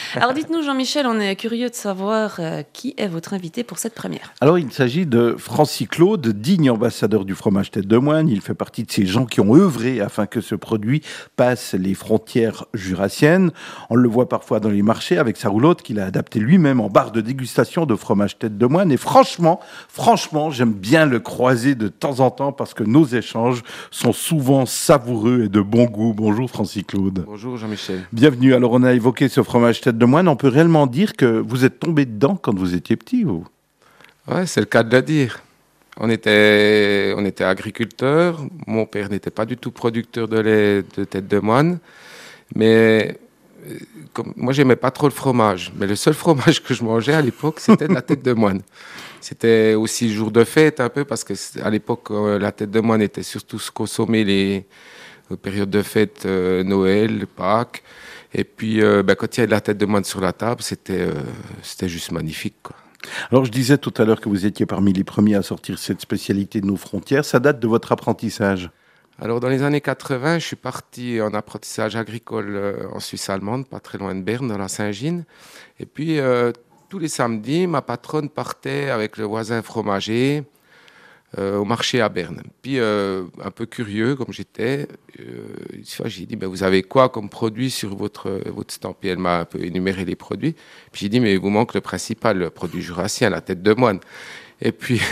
Alors dites-nous Jean-Michel, on est curieux de savoir qui est votre invité pour cette première. Alors il s'agit de Francis Claude, digne ambassadeur du fromage tête de moine. Il fait partie de ces gens qui ont œuvré afin que ce produit passe les frontières jurassiennes. On le voit parfois dans les marchés avec sa roulotte qu'il a adaptée lui-même en barre de dégustation de fromage tête de moine. Et franchement, j'aime bien le croiser de temps en temps parce que nos échanges sont souvent savoureux et de bon goût. Bonjour Francis Claude. Bonjour Jean-Michel. Bienvenue. Alors on a évoqué ce fromage tête de moine. On peut réellement dire que vous êtes tombé dedans quand vous étiez petit, vous? Ouais, c'est le cas de le dire. On était agriculteurs. Mon père n'était pas du tout producteur de lait de tête de moine. Mais moi, j'aimais pas trop le fromage. Mais le seul fromage que je mangeais à l'époque, c'était de la tête de moine. C'était aussi jour de fête un peu, parce qu'à l'époque, la tête de moine était surtout consommée les périodes de fête, Noël, Pâques. Et puis, quand il y avait de la tête de moine sur la table, c'était juste magnifique, quoi. Alors, je disais tout à l'heure que vous étiez parmi les premiers à sortir cette spécialité de nos frontières. Ça date de votre apprentissage? Alors, dans les années 80, je suis parti en apprentissage agricole en Suisse allemande, pas très loin de Berne, dans la Saint-Gine. Et puis, tous les samedis, ma patronne partait avec le voisin fromager au marché à Berne. Puis, un peu curieux comme j'étais, j'ai dit, vous avez quoi comme produit sur votre stand? Puis elle m'a un peu énuméré les produits. Puis j'ai dit, mais il vous manque le principal, le produit jurassien, la tête de moine. Et puis,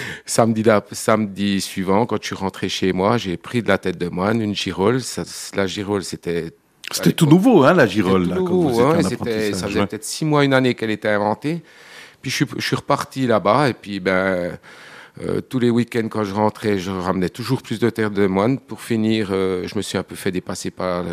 samedi suivant, quand je suis rentré chez moi, j'ai pris de la tête de moine, une girole. La girole, c'était tout nouveau, hein, la girole, là, tout quand vous nouveau, étiez en apprentissage. ça faisait peut-être 6 mois, une année qu'elle était inventée. Puis je suis reparti là-bas, et puis tous les week-ends, quand je rentrais, je ramenais toujours plus de terre de moine. Pour finir, je me suis un peu fait dépasser par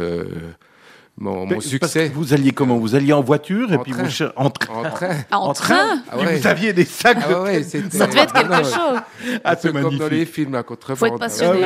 mon succès. Vous alliez comment? Vous alliez en voiture et puis vous en train. En train? Ah ouais. Vous aviez des sacs de ouais, tête. Ça devait être quelque chose. Ah, c'est comme magnifique. dans les films à contrebande. Faut être passionné.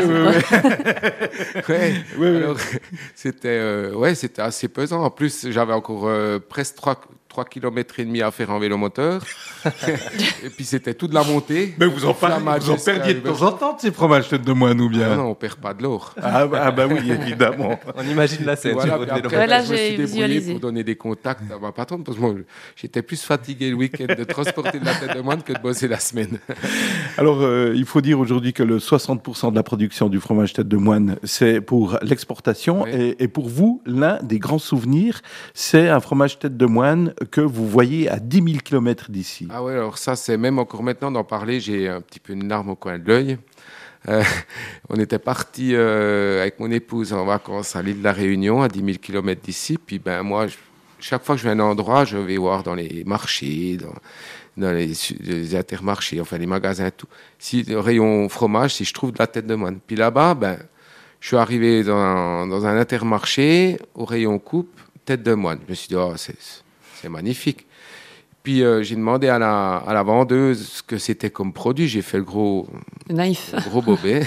Oui. Alors, c'était assez pesant. En plus, j'avais encore presque 3 km et demi à faire en vélomoteur. Et puis c'était toute la montée. Mais vous en perdiez de temps en temps de ces fromages tête de moine ou bien? Non, on perd pas de l'or. Ah bah oui, évidemment. On imagine la scène. Voilà, Sur votre après, Là, je me j'ai suis débrouillé visualisé. pour donner des contacts à ma patronne, parce que moi, j'étais plus fatigué le week-end de transporter de la tête de moine que de bosser la semaine. Alors, il faut dire aujourd'hui que le 60% de la production du fromage tête de moine, c'est pour l'exportation. Oui. Et pour vous, l'un des grands souvenirs, c'est un fromage tête de moine que vous voyez à 10 000 km d'ici. Ah ouais, alors ça, c'est même encore maintenant d'en parler, j'ai un petit peu une larme au coin de l'œil. On était partis avec mon épouse en vacances à l'île de la Réunion, à 10 000 km d'ici. Puis moi, chaque fois que je vais à un endroit, je vais voir dans les marchés, dans les intermarchés, enfin les magasins, tout. Si le rayon fromage, si je trouve de la tête de moine. Puis là-bas, je suis arrivé dans un intermarché, au rayon coupe, tête de moine. Je me suis dit, oh, c'est magnifique. Puis j'ai demandé à la vendeuse ce que c'était comme produit. J'ai fait le gros bobet.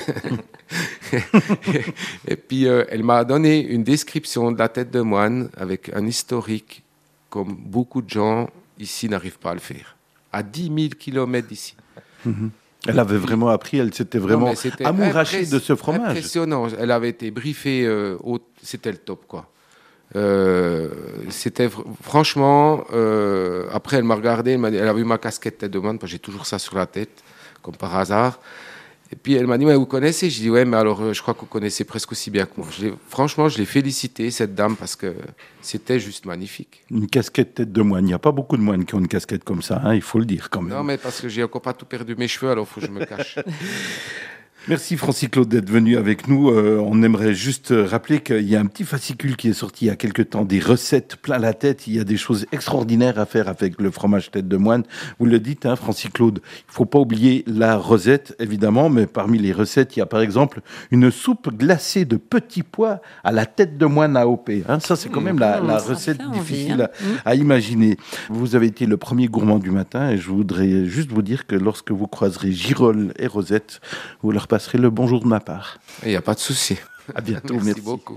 Et puis elle m'a donné une description de la tête de moine avec un historique, comme beaucoup de gens ici n'arrivent pas à le faire. À 10 000 km d'ici. Mm-hmm. Elle avait vraiment appris, elle s'était vraiment amourachée de ce fromage. Impressionnant. Elle avait été briefée, c'était le top, quoi. C'était franchement, après elle m'a regardé, elle a vu ma casquette tête de moine, parce que j'ai toujours ça sur la tête, comme par hasard. Et puis elle m'a dit, ouais, vous connaissez? J'ai dit, ouais, mais alors je crois que vous connaissez presque aussi bien que moi. Franchement, je l'ai félicité, cette dame, parce que c'était juste magnifique. Une casquette tête de moine. Il n'y a pas beaucoup de moines qui ont une casquette comme ça, hein, il faut le dire quand même. Non, mais parce que j'ai encore pas tout perdu mes cheveux, alors il faut que je me cache. Merci Francis Claude d'être venu avec nous. On aimerait juste rappeler qu'il y a un petit fascicule qui est sorti il y a quelque temps, des recettes plein la tête. Il y a des choses extraordinaires à faire avec le fromage tête de moine. Vous le dites, hein, Francis Claude, il ne faut pas oublier la rosette, évidemment, mais parmi les recettes, il y a par exemple une soupe glacée de petits pois à la tête de moine AOP. Hein, ça, c'est quand même la recette difficile à imaginer. Vous avez été le premier gourmand du matin et je voudrais juste vous dire que lorsque vous croiserez Girole et Rosette, vous leur passerez le bonjour de ma part. Il n'y a pas de souci. À bientôt, Merci beaucoup.